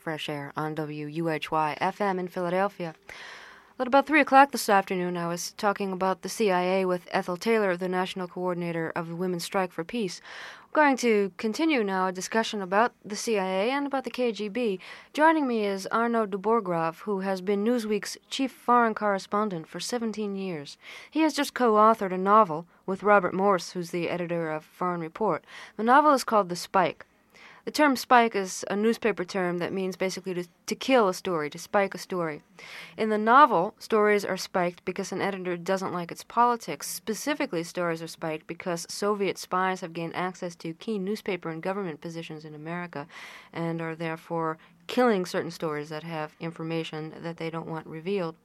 Fresh Air on WUHY FM in Philadelphia. At about 3 o'clock this afternoon, I was talking about the CIA with Ethel Taylor, the national coordinator of the Women's Strike for Peace. We're going to continue now a discussion about the CIA and about the KGB. Joining me is Arnaud de Borgrave, who has been Newsweek's chief foreign correspondent for 17 years. He has just co-authored a novel with Robert Morse, who's the editor of Foreign Report. The novel is called The Spike. The term spike is a newspaper term that means basically to kill a story, to spike a story. In the novel, stories are spiked because an editor doesn't like its politics. Specifically, stories are spiked because Soviet spies have gained access to key newspaper and government positions in America and are therefore killing certain stories that have information that they don't want revealed.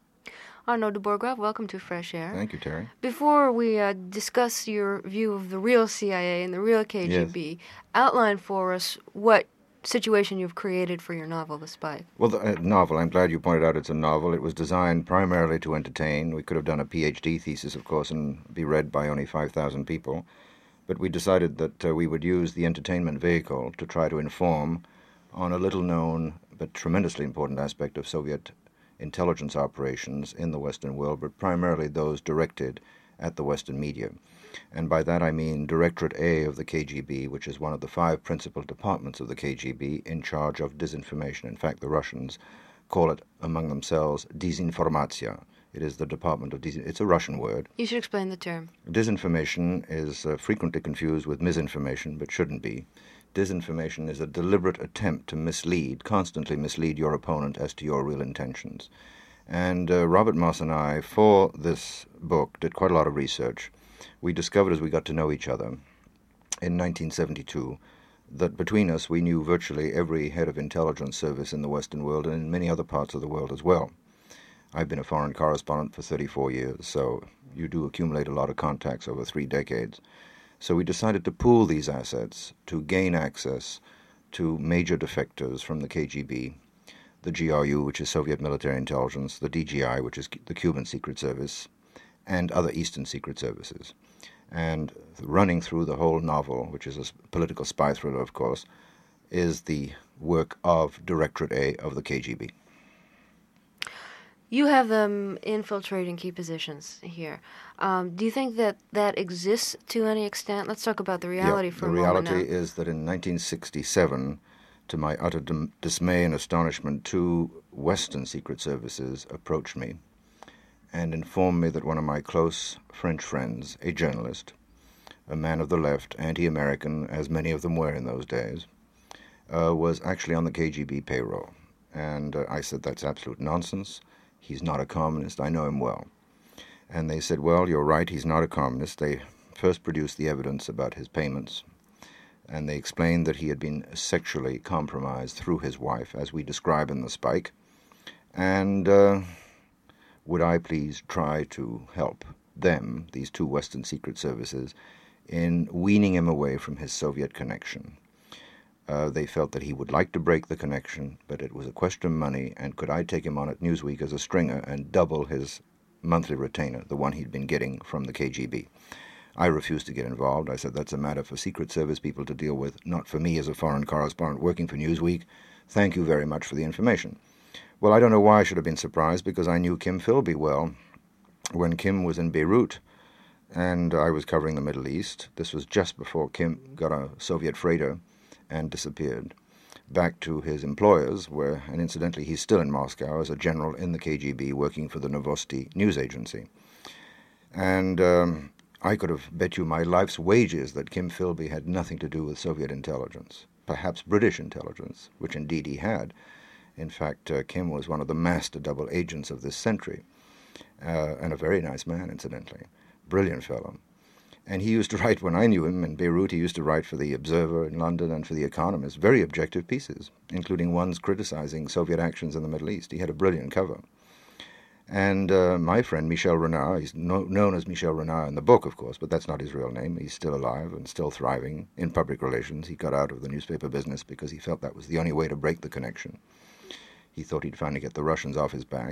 Arnaud de Borgrave, welcome to Fresh Air. Thank you, Terry. Before we discuss your view of the real CIA and the real KGB, outline for us what situation you've created for your novel, The Spy. Well, the novel, I'm glad you pointed out it's a novel. It was designed primarily to entertain. We could have done a PhD thesis, of course, and be read by only 5,000 people. But we decided that we would use the entertainment vehicle to try to inform on a little-known but tremendously important aspect of Soviet intelligence operations in the Western world, but primarily those directed at the Western media. And by that I mean Directorate A of the KGB, which is one of the 5 principal departments of the KGB in charge of disinformation. In fact, the Russians call it among themselves Dezinformatsiya. It is the department of It's a Russian word. You should explain the term. Disinformation is frequently confused with misinformation, but shouldn't be. Disinformation is a deliberate attempt to constantly mislead your opponent as to your real intentions. And Robert Moss and I, for this book, did quite a lot of research. We discovered as we got to know each other in 1972 that between us we knew virtually every head of intelligence service in the Western world and in many other parts of the world as well. I've been a foreign correspondent for 34 years, so you do accumulate a lot of contacts over 3 decades. So we decided to pool these assets to gain access to major defectors from the KGB, the GRU, which is Soviet Military Intelligence, the DGI, which is the Cuban Secret Service, and other Eastern Secret Services. And running through the whole novel, which is a political spy thriller, of course, is the work of Directorate A of the KGB. You have them infiltrating key positions here. Do you think that that exists to any extent? Let's talk about the reality for a moment now. The reality is that in 1967, to my utter dismay and astonishment, 2 Western secret services approached me and informed me that one of my close French friends, a journalist, a man of the left, anti-American, as many of them were in those days, was actually on the KGB payroll. And I said, that's absolute nonsense. He's not a communist. I know him well. And they said, well, you're right, he's not a communist. They first produced the evidence about his payments, and they explained that he had been sexually compromised through his wife, as we describe in The Spike. And would I please try to help them, these 2 Western secret services, in weaning him away from his Soviet connection. They felt that he would like to break the connection, but it was a question of money, and could I take him on at Newsweek as a stringer and double his monthly retainer, the one he'd been getting from the KGB. I refused to get involved. I said that's a matter for Secret Service people to deal with, not for me as a foreign correspondent working for Newsweek. Thank you very much for the information. Well, I don't know why I should have been surprised, because I knew Kim Philby well when Kim was in Beirut, and I was covering the Middle East. This was just before Kim got a Soviet freighter and disappeared back to his employers, and incidentally he's still in Moscow as a general in the KGB working for the Novosti news agency. And I could have bet you my life's wages that Kim Philby had nothing to do with Soviet intelligence, perhaps British intelligence, which indeed he had. In fact, Kim was one of the master double agents of this century, and a very nice man, incidentally, brilliant fellow. And he used to write, when I knew him in Beirut, he used to write for The Observer in London and for The Economist, very objective pieces, including ones criticizing Soviet actions in the Middle East. He had a brilliant cover. And my friend Michel Renard, he's known as Michel Renard in the book, of course, but that's not his real name. He's still alive and still thriving in public relations. He got out of the newspaper business because he felt that was the only way to break the connection. He thought he'd finally get the Russians off his back.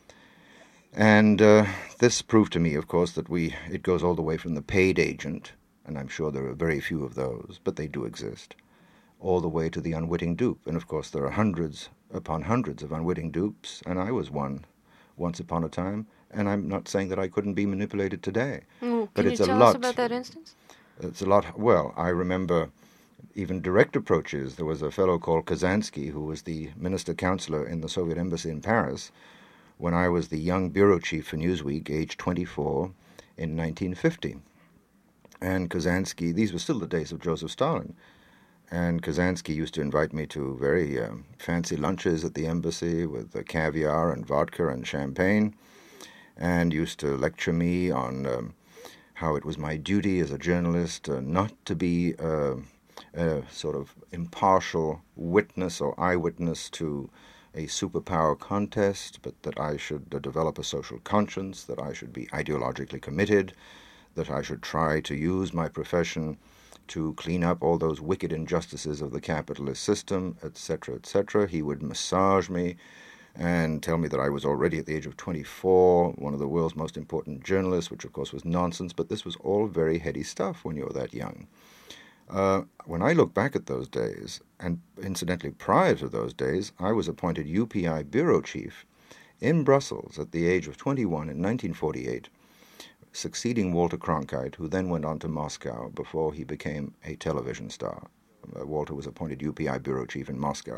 And this proved to me, of course, that it goes all the way from the paid agent, and I'm sure there are very few of those, but they do exist, all the way to the unwitting dupe. And of course, there are hundreds upon hundreds of unwitting dupes, and I was one once upon a time. And I'm not saying that I couldn't be manipulated today. Can but you it's tell us about that instance? It's a lot. Well, I remember even direct approaches. There was a fellow called Kazansky, who was the minister counselor in the Soviet embassy in Paris when I was the young bureau chief for Newsweek, aged 24, in 1950. And Kazansky, these were still the days of Joseph Stalin, and Kazansky used to invite me to very fancy lunches at the embassy with caviar and vodka and champagne, and used to lecture me on how it was my duty as a journalist not to be a sort of impartial witness or eyewitness to a superpower contest, but that I should develop a social conscience, that I should be ideologically committed, that I should try to use my profession to clean up all those wicked injustices of the capitalist system, etc., etc. He would massage me and tell me that I was already at the age of 24, one of the world's most important journalists, which of course was nonsense, but this was all very heady stuff when you were that young. When I look back at those days, and incidentally prior to those days, I was appointed UPI bureau chief in Brussels at the age of 21 in 1948, succeeding Walter Cronkite, who then went on to Moscow before he became a television star. Walter was appointed UPI bureau chief in Moscow.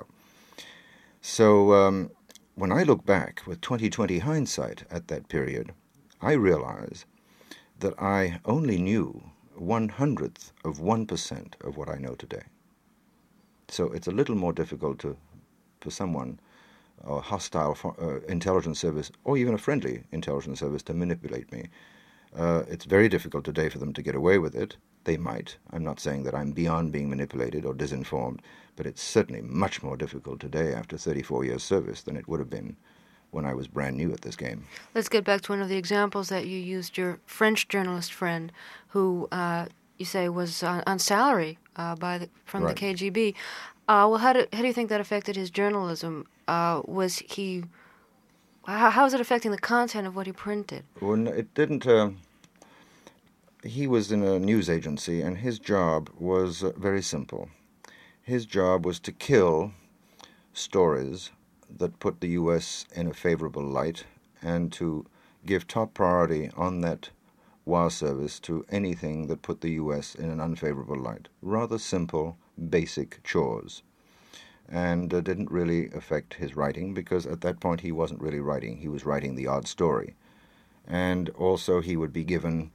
So when I look back with 20/20 hindsight at that period, I realize that I only knew 1/100th of 1% of what I know today. So it's a little more difficult for someone, a hostile intelligence service, or even a friendly intelligence service, to manipulate me. It's very difficult today for them to get away with it. They might. I'm not saying that I'm beyond being manipulated or disinformed, but it's certainly much more difficult today after 34 years' service than it would have been when I was brand new at this game. Let's get back to one of the examples that you used, your French journalist friend who you say was on salary from Right. the KGB. Well, how do you think that affected his journalism? How is it affecting the content of what he printed? Well, no, it didn't. He was in a news agency, and his job was very simple. His job was to kill stories that put the U.S. in a favorable light and to give top priority on that WA service to anything that put the U.S. in an unfavorable light. Rather simple, basic chores. And didn't really affect his writing, because at that point he wasn't really writing. He was writing the odd story. And also he would be given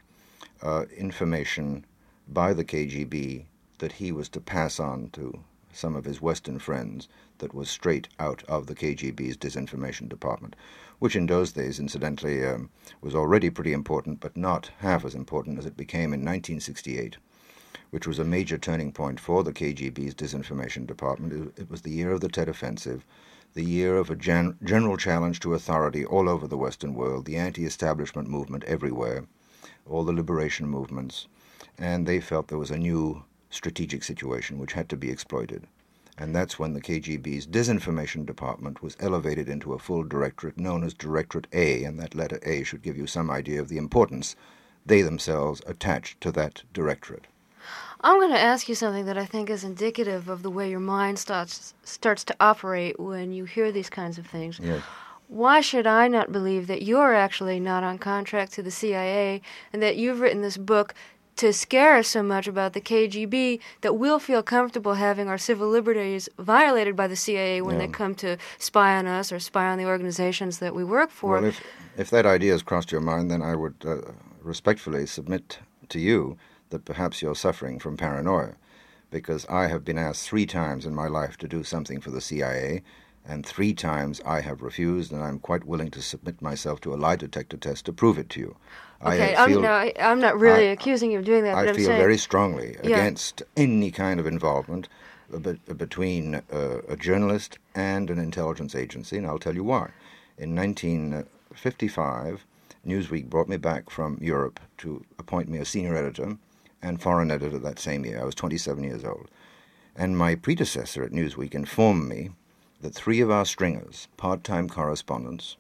information by the KGB that he was to pass on to some of his Western friends that was straight out of the KGB's disinformation department, which in those days, incidentally, was already pretty important, but not half as important as it became in 1968, which was a major turning point for the KGB's disinformation department. It was the year of the Tet Offensive, the year of a general challenge to authority all over the Western world, the anti-establishment movement everywhere, all the liberation movements, and they felt there was a new strategic situation which had to be exploited. And that's when the KGB's disinformation department was elevated into a full directorate known as Directorate A, and that letter A should give you some idea of the importance they themselves attached to that directorate. I'm going to ask you something that I think is indicative of the way your mind starts to operate when you hear these kinds of things. Yes. Why should I not believe that you're actually not on contract to the CIA and that you've written this book to scare us so much about the KGB that we'll feel comfortable having our civil liberties violated by the CIA when they come to spy on us or spy on the organizations that we work for? Well, if that idea has crossed your mind, then I would respectfully submit to you that perhaps you're suffering from paranoia, because I have been asked 3 times in my life to do something for the CIA, and 3 times I have refused, and I'm quite willing to submit myself to a lie detector test to prove it to you. Okay, I'm not really accusing you of doing that, but I I'm feel saying... very strongly against any kind of involvement between a journalist and an intelligence agency, and I'll tell you why. In 1955, Newsweek brought me back from Europe to appoint me a senior editor and foreign editor that same year. I was 27 years old. And my predecessor at Newsweek informed me that 3 of our stringers, part-time correspondents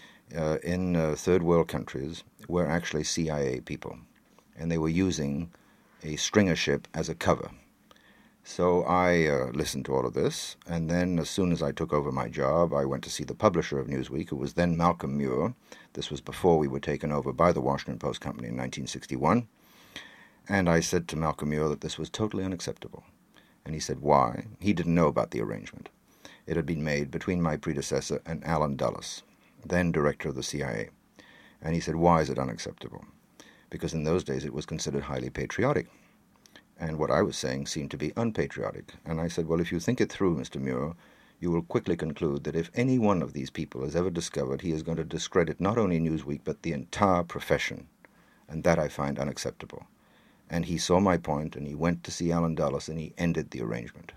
in third world countries, were actually CIA people. And they were using a stringer ship as a cover. So I listened to all of this, and then as soon as I took over my job, I went to see the publisher of Newsweek, who was then Malcolm Muir. This was before we were taken over by the Washington Post Company in 1961. And I said to Malcolm Muir that this was totally unacceptable. And he said, why? He didn't know about the arrangement. It had been made between my predecessor and Allen Dulles, then director of the CIA. And he said, why is it unacceptable? Because in those days it was considered highly patriotic. And what I was saying seemed to be unpatriotic. And I said, well, if you think it through, Mr. Muir, you will quickly conclude that if any one of these people is ever discovered, he is going to discredit not only Newsweek, but the entire profession. And that I find unacceptable. And he saw my point, and he went to see Allen Dulles, and he ended the arrangement.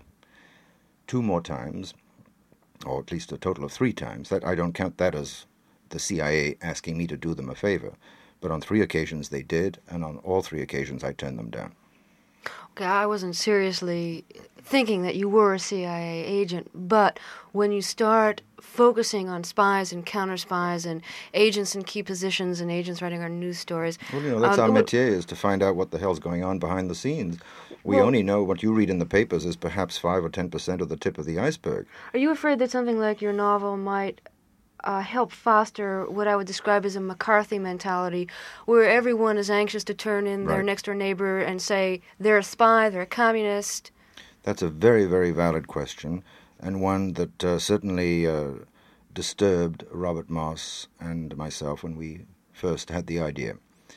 2 more times, or at least a total of 3 times, that I don't count that as the CIA asking me to do them a favor. But on 3 occasions they did, and on all 3 occasions I turned them down. Okay, I wasn't seriously thinking that you were a CIA agent, but when you start focusing on spies and counter-spies and agents in key positions and agents writing our news stories... Well, that's our métier, is to find out what the hell's going on behind the scenes. We only know what you read in the papers is perhaps 5 or 10% of the tip of the iceberg. Are you afraid that something like your novel might help foster what I would describe as a McCarthy mentality, where everyone is anxious to turn in their next-door neighbor and say they're a spy, they're a communist? That's a very, very valid question, and one that certainly disturbed Robert Moss and myself when we first had the idea.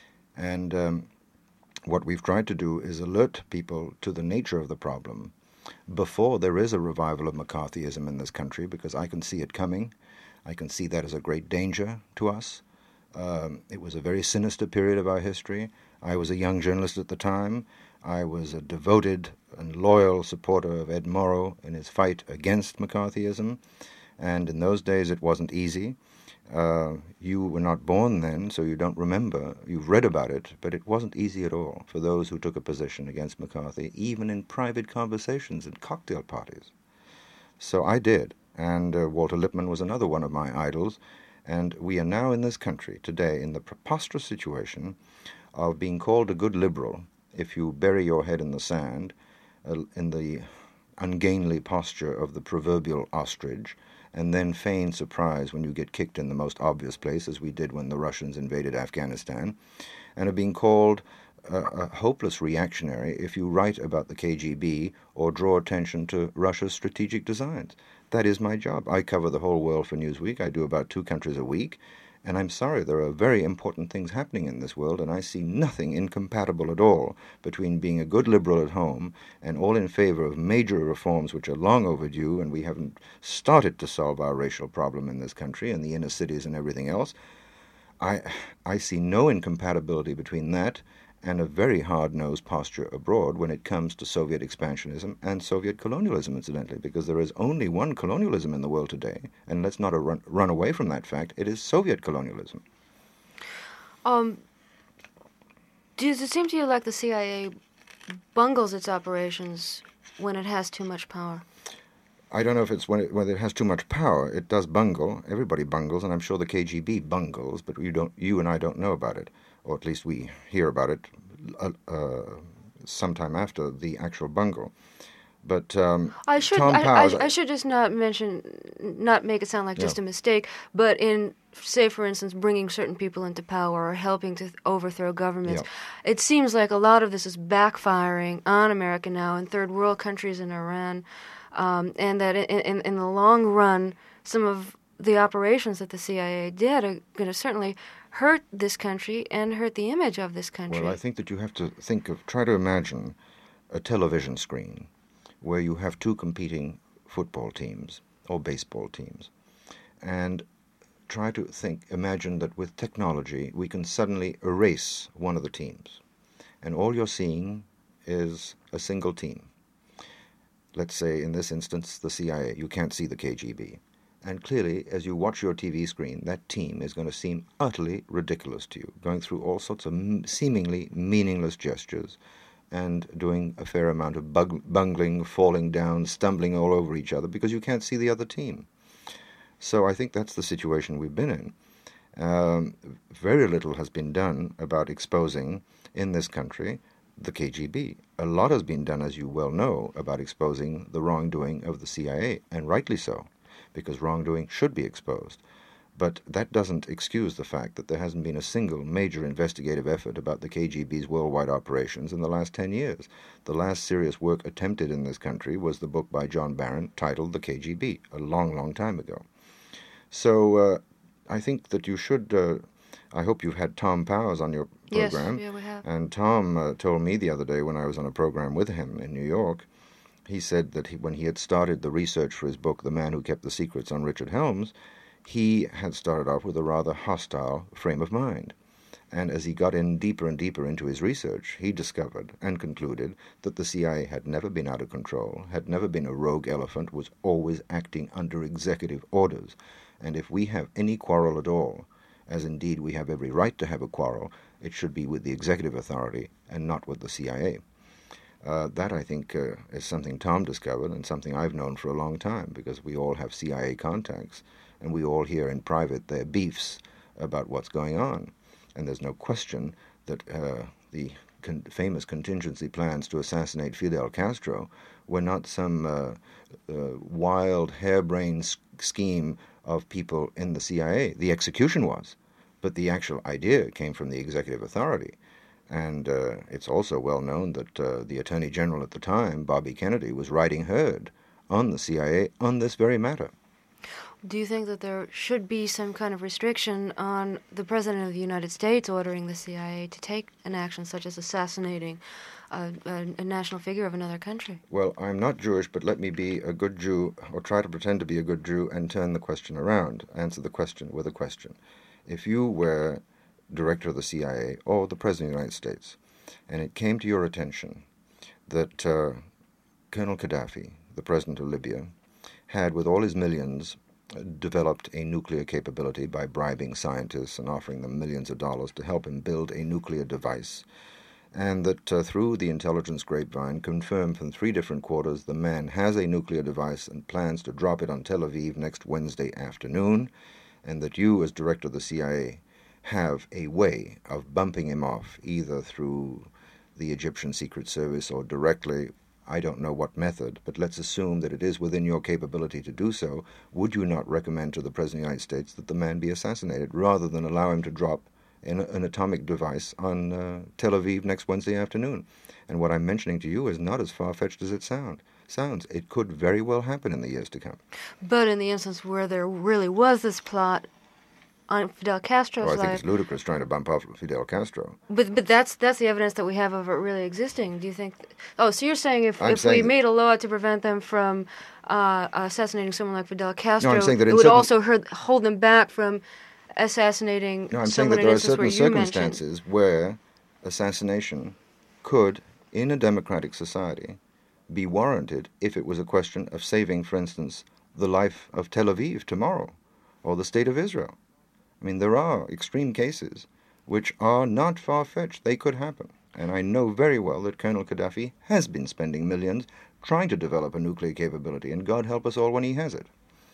And what we've tried to do is alert people to the nature of the problem before there is a revival of McCarthyism in this country, because I can see it coming. I can see that as a great danger to us. It was a very sinister period of our history. I was a young journalist at the time. I was a devoted and loyal supporter of Ed Morrow in his fight against McCarthyism. And in those days it wasn't easy. You were not born then, so you don't remember. You've read about it, but it wasn't easy at all for those who took a position against McCarthy, even in private conversations at cocktail parties. So I did. And Walter Lippmann was another one of my idols. And we are now in this country today in the preposterous situation of being called a good liberal if you bury your head in the sand, in the ungainly posture of the proverbial ostrich, and then feign surprise when you get kicked in the most obvious place, as we did when the Russians invaded Afghanistan, and are being called a hopeless reactionary if you write about the KGB or draw attention to Russia's strategic designs. That is my job. I cover the whole world for Newsweek. I do about 2 countries a week. And I'm sorry, there are very important things happening in this world, and I see nothing incompatible at all between being a good liberal at home and all in favor of major reforms which are long overdue, and we haven't started to solve our racial problem in this country and the inner cities and everything else. I see no incompatibility between that and a very hard-nosed posture abroad when it comes to Soviet expansionism and Soviet colonialism, incidentally, because there is only one colonialism in the world today, and let's not run away from that fact. It is Soviet colonialism. Does it seem to you like the CIA bungles its operations when it has too much power? I don't know if it's whether it has too much power. It does bungle. Everybody bungles, and I'm sure the KGB bungles, but you and I don't know about it. Or at least we hear about it sometime after the actual bungle. But I should just not make it sound like just a mistake, but in, say, for instance, bringing certain people into power or helping to overthrow governments, it seems like a lot of this is backfiring on America now in third world countries in Iran, and that in the long run, some of the operations that the CIA did are going to certainly hurt this country and hurt the image of this country. Well, I think that you have to try to imagine a television screen where you have 2 competing football teams or baseball teams, and try to imagine that with technology we can suddenly erase one of the teams, and all you're seeing is a single team. Let's say, in this instance, the CIA. You can't see the KGB. And clearly, as you watch your TV screen, that team is going to seem utterly ridiculous to you, going through all sorts of seemingly meaningless gestures and doing a fair amount of bungling, falling down, stumbling all over each other because you can't see the other team. So I think that's the situation we've been in. Very little has been done about exposing in this country the KGB. A lot has been done, as you well know, about exposing the wrongdoing of the CIA, and rightly so, because wrongdoing should be exposed. But that doesn't excuse the fact that there hasn't been a single major investigative effort about the KGB's worldwide operations in the last 10 years. The last serious work attempted in this country was the book by John Barron titled The KGB, a long, long time ago. So I think that you should... I hope you've had Tom Powers on your program. Yes, yeah, we have. And Tom told me the other day when I was on a program with him in New York, he said that when he had started the research for his book, The Man Who Kept the Secrets on Richard Helms, he had started off with a rather hostile frame of mind. And as he got in deeper and deeper into his research, he discovered and concluded that the CIA had never been out of control, had never been a rogue elephant, was always acting under executive orders. And if we have any quarrel at all, as indeed we have every right to have a quarrel, it should be with the executive authority and not with the CIA. That, I think, is something Tom discovered and something I've known for a long time, because we all have CIA contacts, and we all hear in private their beefs about what's going on. And there's no question that the famous contingency plans to assassinate Fidel Castro were not some wild, harebrained scheme of people in the CIA. The execution was, but the actual idea came from the executive authority. And it's also well known that the Attorney General at the time, Bobby Kennedy, was riding herd on the CIA on this very matter. Do you think that there should be some kind of restriction on the President of the United States ordering the CIA to take an action such as assassinating a national figure of another country? Well, I'm not Jewish, but let me be a good Jew, or try to pretend to be a good Jew, and turn the question around, answer the question with a question. If you were director of the CIA or the President of the United States, and it came to your attention that Colonel Gaddafi, the President of Libya, had, with all his millions, developed a nuclear capability by bribing scientists and offering them millions of dollars to help him build a nuclear device, and that through the intelligence grapevine, confirmed from 3 different quarters, the man has a nuclear device and plans to drop it on Tel Aviv next Wednesday afternoon, and that you, as director of the CIA, have a way of bumping him off, either through the Egyptian Secret Service or directly, I don't know what method, but let's assume that it is within your capability to do so, would you not recommend to the President of the United States that the man be assassinated, rather than allow him to drop an atomic device on Tel Aviv next Wednesday afternoon? And what I'm mentioning to you is not as far-fetched as it sounds. It could very well happen in the years to come. But in the instance where there really was this plot on Fidel Castro's life... I think it's ludicrous trying to bump off Fidel Castro. But that's the evidence that we have of it really existing. Do you think... Oh, so you're saying if we made a law to prevent them from assassinating someone like Fidel Castro, no, I'm saying that it would also hold them back from assassinating someone in an instance where you mentioned... No, I'm saying that there are certain circumstances where assassination could, in a democratic society, be warranted if it was a question of saving, for instance, the life of Tel Aviv tomorrow, or the state of Israel. I mean, there are extreme cases which are not far-fetched. They could happen. And I know very well that Colonel Gaddafi has been spending millions trying to develop a nuclear capability, and God help us all when he has it.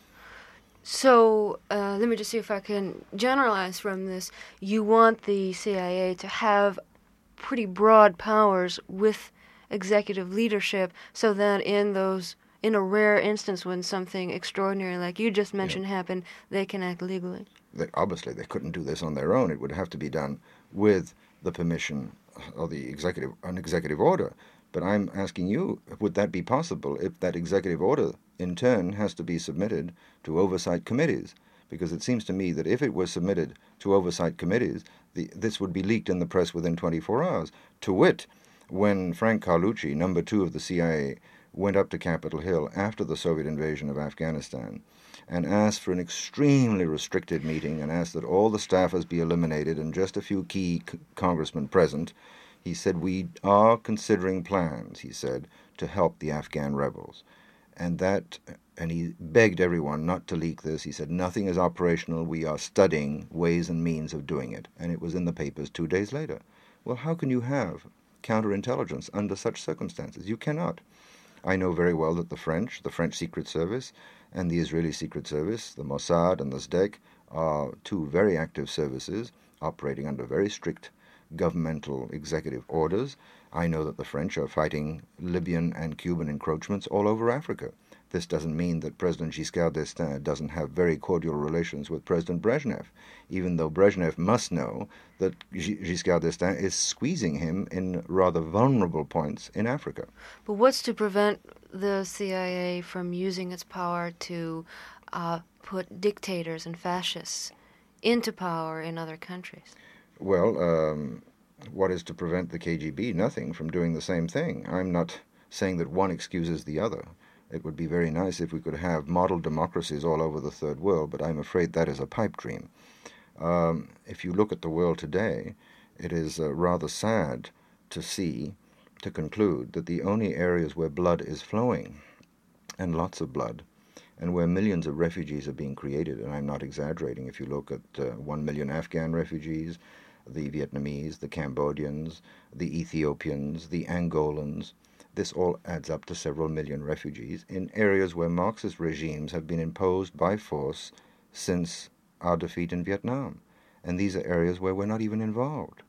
So, let me just see if I can generalize from this. You want the CIA to have pretty broad powers with executive leadership, so that in a rare instance when something extraordinary like you just mentioned happened, they can act legally. Obviously, they couldn't do this on their own. It would have to be done with the permission of an executive order. But I'm asking you, would that be possible if that executive order, in turn, has to be submitted to oversight committees? Because it seems to me that if it was submitted to oversight committees, this would be leaked in the press within 24 hours. To wit, when Frank Carlucci, number 2 of the CIA, went up to Capitol Hill after the Soviet invasion of Afghanistan and asked for an extremely restricted meeting and asked that all the staffers be eliminated and just a few key congressmen present, he said, "We are considering plans," he said, "to help the Afghan rebels." And he begged everyone not to leak this. He said, "Nothing is operational. We are studying ways and means of doing it." And it was in the papers 2 days later. Well, how can you have counterintelligence under such circumstances? You cannot. I know very well that the French Secret Service, and the Israeli Secret Service, the Mossad and the Sdek, are 2 very active services operating under very strict governmental executive orders. I know that the French are fighting Libyan and Cuban encroachments all over Africa. This doesn't mean that President Giscard d'Estaing doesn't have very cordial relations with President Brezhnev, even though Brezhnev must know that Giscard d'Estaing is squeezing him in rather vulnerable points in Africa. But what's to prevent the CIA from using its power to put dictators and fascists into power in other countries? Well, what is to prevent the KGB? Nothing from doing the same thing. I'm not saying that one excuses the other. It would be very nice if we could have model democracies all over the Third World, but I'm afraid that is a pipe dream. If you look at the world today, it is rather sad to conclude that the only areas where blood is flowing, and lots of blood, and where millions of refugees are being created, and I'm not exaggerating, if you look at 1 million Afghan refugees, the Vietnamese, the Cambodians, the Ethiopians, the Angolans, this all adds up to several million refugees in areas where Marxist regimes have been imposed by force since our defeat in Vietnam. And these are areas where we're not even involved.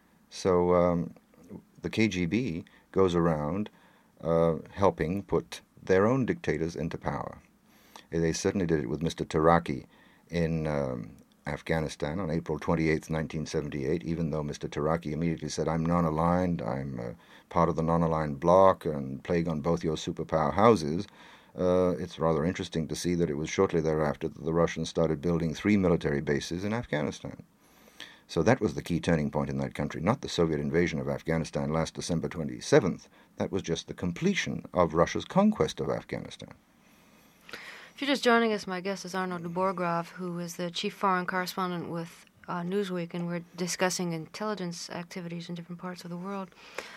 So the KGB goes around helping put their own dictators into power. They certainly did it with Mr. Taraki in Afghanistan on April 28th, 1978, even though Mr. Taraki immediately said, I'm non-aligned, I'm part of the non-aligned bloc and plague on both your superpower houses. It's rather interesting to see that it was shortly thereafter that the Russians started building 3 military bases in Afghanistan. So that was the key turning point in that country, not the Soviet invasion of Afghanistan last December 27th. That was just the completion of Russia's conquest of Afghanistan. If you're just joining us, my guest is Arno Duborograv, who is the chief foreign correspondent with Newsweek, and we're discussing intelligence activities in different parts of the world.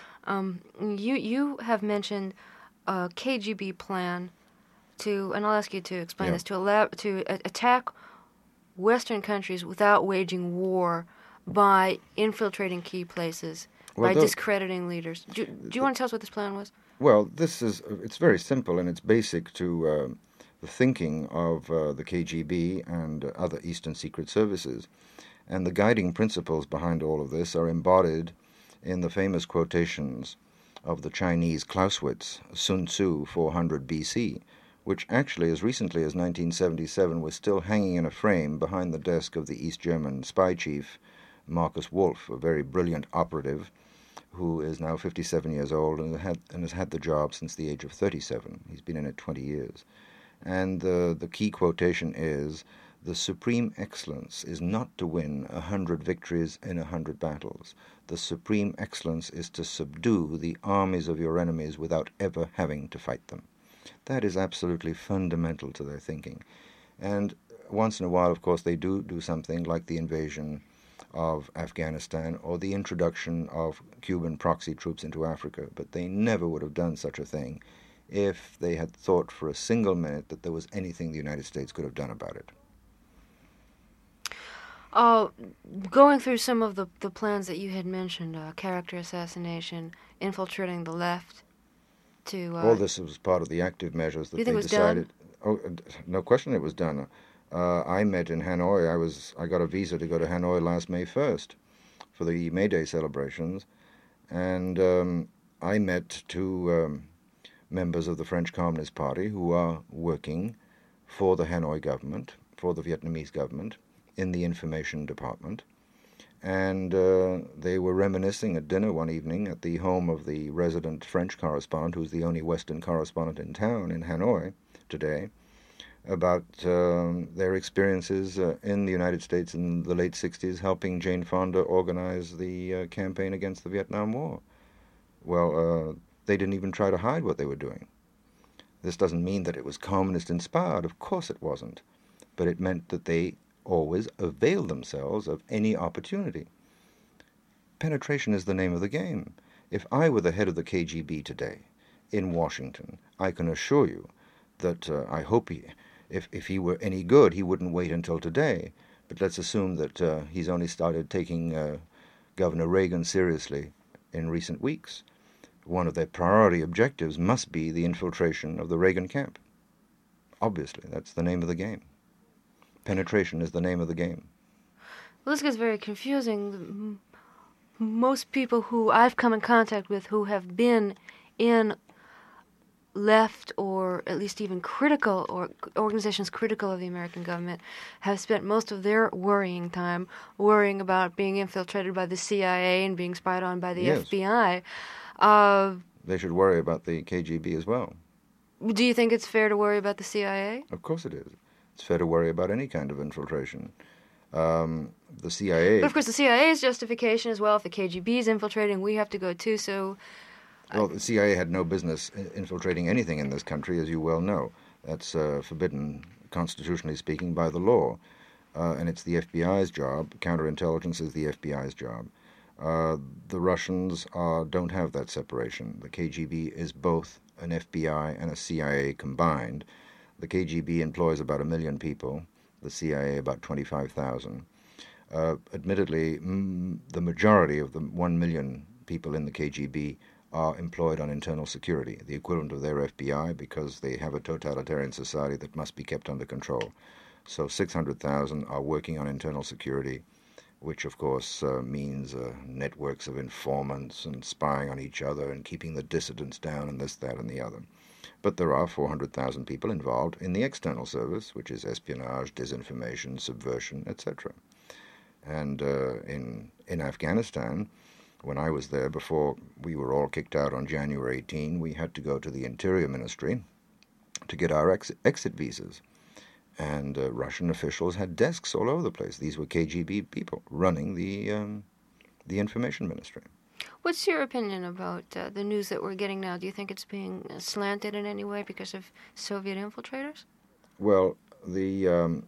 You have mentioned a KGB plan to, and I'll ask you to explain this, to attack Western countries without waging war by infiltrating key places, by discrediting leaders. Do you want to tell us what this plan was? Well, it's very simple, and it's basic to the thinking of the KGB and other Eastern secret services. And the guiding principles behind all of this are embodied in the famous quotations of the Chinese Clausewitz, Sun Tzu 400 BC, which actually as recently as 1977 was still hanging in a frame behind the desk of the East German spy chief, Markus Wolf, a very brilliant operative who is now 57 years old and has had the job since the age of 37. He's been in it 20 years. And the key quotation is, the supreme excellence is not to win 100 victories in 100 battles. The supreme excellence is to subdue the armies of your enemies without ever having to fight them. That is absolutely fundamental to their thinking. And once in a while, of course, they do something like the invasion of Afghanistan or the introduction of Cuban proxy troops into Africa, but they never would have done such a thing if they had thought for a single minute that there was anything the United States could have done about it. Going through some of the plans that you had mentioned, character assassination, infiltrating the left, all this was part of the active measures that they decided. Oh, no question it was done. I met in Hanoi. I got a visa to go to Hanoi last May 1st for the May Day celebrations, and I met two members of the French Communist Party who are working for the Hanoi government, for the Vietnamese government, in the information department. And they were reminiscing at dinner one evening at the home of the resident French correspondent, who's the only Western correspondent in town in Hanoi today, about their experiences in the United States in the late 60s helping Jane Fonda organize the campaign against the Vietnam War. Well, they didn't even try to hide what they were doing. This doesn't mean that it was communist-inspired. Of course it wasn't. But it meant that they always availed themselves of any opportunity. Penetration is the name of the game. If I were the head of the KGB today in Washington, I can assure you that I hope if he were any good, he wouldn't wait until today. But let's assume that he's only started taking Governor Reagan seriously in recent weeks. One of their priority objectives must be the infiltration of the Reagan camp. Obviously, that's the name of the game. Penetration is the name of the game. Well, this gets very confusing. most people who I've come in contact with who have been in left or at least even critical or organizations critical of the American government have spent most of their worrying time worrying about being infiltrated by the CIA and being spied on by the Yes. FBI. They should worry about the KGB as well. Do you think it's fair to worry about the CIA? Of course it is. It's fair to worry about any kind of infiltration. The CIA... But of course the CIA's justification as well, if the KGB is infiltrating, we have to go too, so... Well, the CIA had no business infiltrating anything in this country, as you well know. That's forbidden, constitutionally speaking, by the law. And it's the FBI's job. Counterintelligence is the FBI's job. The Russians don't have that separation. The KGB is both an FBI and a CIA combined. The KGB employs about 1 million people, the CIA about 25,000. Admittedly, the majority of the 1 million people in the KGB are employed on internal security, the equivalent of their FBI, because they have a totalitarian society that must be kept under control. So 600,000 are working on internal security, which of course means networks of informants and spying on each other and keeping the dissidents down and this, that, and the other. But there are 400,000 people involved in the external service, which is espionage, disinformation, subversion, etc. And in Afghanistan, when I was there, before we were all kicked out on January 18, we had to go to the Interior Ministry to get our exit visas. And Russian officials had desks all over the place. These were KGB people running the information ministry. What's your opinion about the news that we're getting now? Do you think it's being slanted in any way because of Soviet infiltrators? Well, the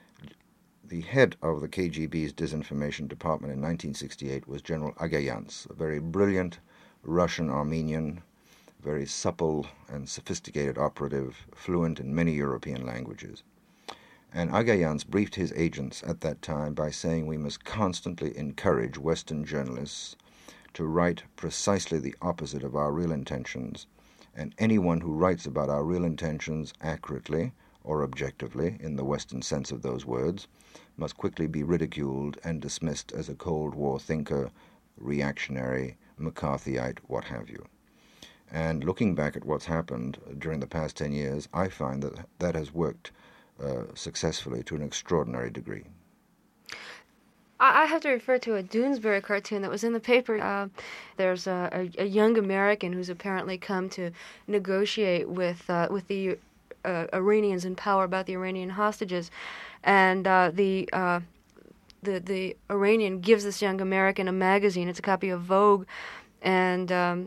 head of the KGB's disinformation department in 1968 was General Agayants, a very brilliant Russian-Armenian, very supple and sophisticated operative, fluent in many European languages. And Agayants briefed his agents at that time by saying we must constantly encourage Western journalists to write precisely the opposite of our real intentions, and anyone who writes about our real intentions accurately or objectively, in the Western sense of those words, must quickly be ridiculed and dismissed as a Cold War thinker, reactionary, McCarthyite, what have you. And looking back at what's happened during the past 10 years, I find that that has worked successfully to an extraordinary degree. I have to refer to a Doonesbury cartoon that was in the paper. There's a young American who's apparently come to negotiate with the Iranians in power about the Iranian hostages, and the Iranian gives this young American a magazine. It's a copy of Vogue, and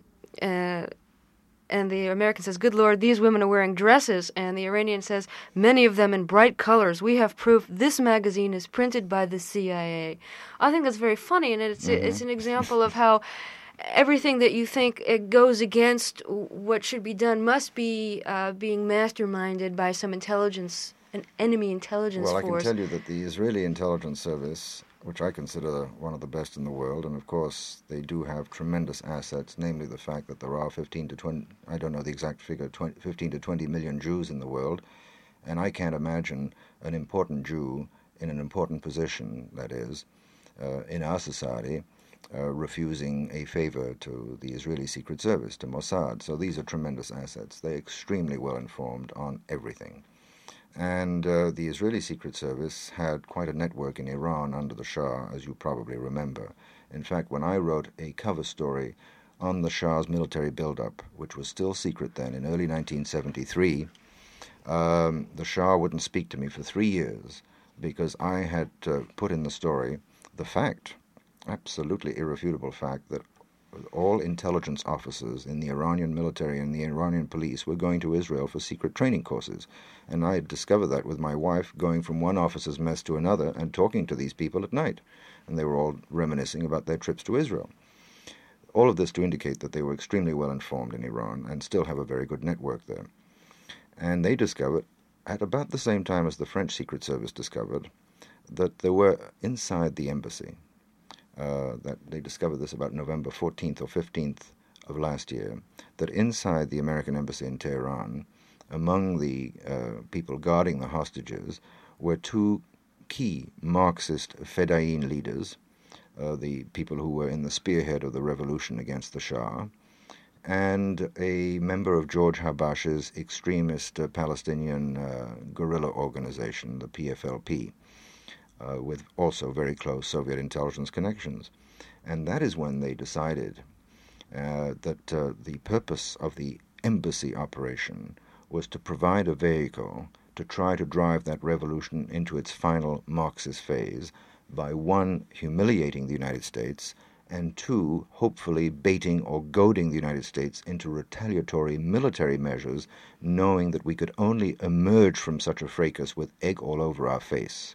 the American says, "Good Lord, these women are wearing dresses." And the Iranian says, "Many of them in bright colors. We have proof this magazine is printed by the CIA." I think that's very funny, and it's an example of how everything that you think it goes against what should be done must be being masterminded by some intelligence, an enemy intelligence force. Well, I can tell you that the Israeli intelligence service, which I consider one of the best in the world, and of course they do have tremendous assets, namely the fact that there are 15 to 20, I don't know the exact figure, 15 to 20 million Jews in the world, and I can't imagine an important Jew in an important position, that is, in our society, refusing a favor to the Israeli Secret Service, to Mossad. So these are tremendous assets. They're extremely well informed on everything. And the Israeli Secret Service had quite a network in Iran under the Shah, as you probably remember. In fact, when I wrote a cover story on the Shah's military buildup, which was still secret then, in early 1973, the Shah wouldn't speak to me for 3 years because I had put in the story the fact, absolutely irrefutable fact, that all intelligence officers in the Iranian military and the Iranian police were going to Israel for secret training courses. And I had discovered that with my wife, going from one officer's mess to another and talking to these people at night. And they were all reminiscing about their trips to Israel. All of this to indicate that they were extremely well informed in Iran and still have a very good network there. And they discovered, at about the same time as the French Secret Service discovered, that there were inside the embassy, that they discovered this about November 14th or 15th of last year, that inside the American embassy in Tehran, among the people guarding the hostages, were two key Marxist Fedayeen leaders, the people who were in the spearhead of the revolution against the Shah, and a member of George Habash's extremist Palestinian guerrilla organization, the PFLP, with also very close Soviet intelligence connections. And that is when they decided that the purpose of the embassy operation was to provide a vehicle to try to drive that revolution into its final Marxist phase by, one, humiliating the United States, and two, hopefully baiting or goading the United States into retaliatory military measures, knowing that we could only emerge from such a fracas with egg all over our face.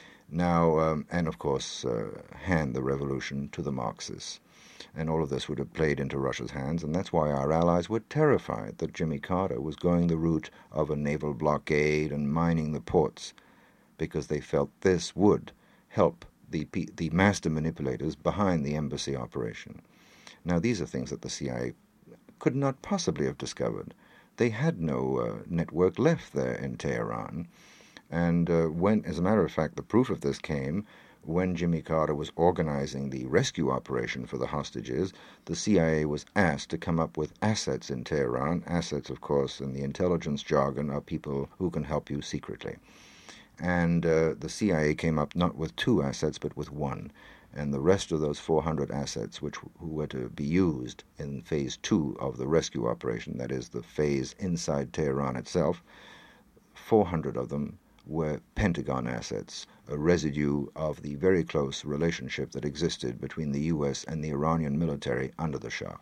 Now, and of course, hand the revolution to the Marxists. And all of this would have played into Russia's hands, and that's why our allies were terrified that Jimmy Carter was going the route of a naval blockade and mining the ports, because they felt this would help the master manipulators behind the embassy operation. Now, these are things that the CIA could not possibly have discovered. They had no network left there in Tehran. And when, as a matter of fact, the proof of this came when Jimmy Carter was organizing the rescue operation for the hostages. The CIA was asked to come up with assets in Tehran. Assets, of course, in the intelligence jargon, are people who can help you secretly. And the CIA came up not with 2 assets, but with 1. And the rest of those 400 assets, who were to be used in Phase 2 of the rescue operation, that is, the phase inside Tehran itself, 400 of them were Pentagon assets, a residue of the very close relationship that existed between the U.S. and the Iranian military under the Shah.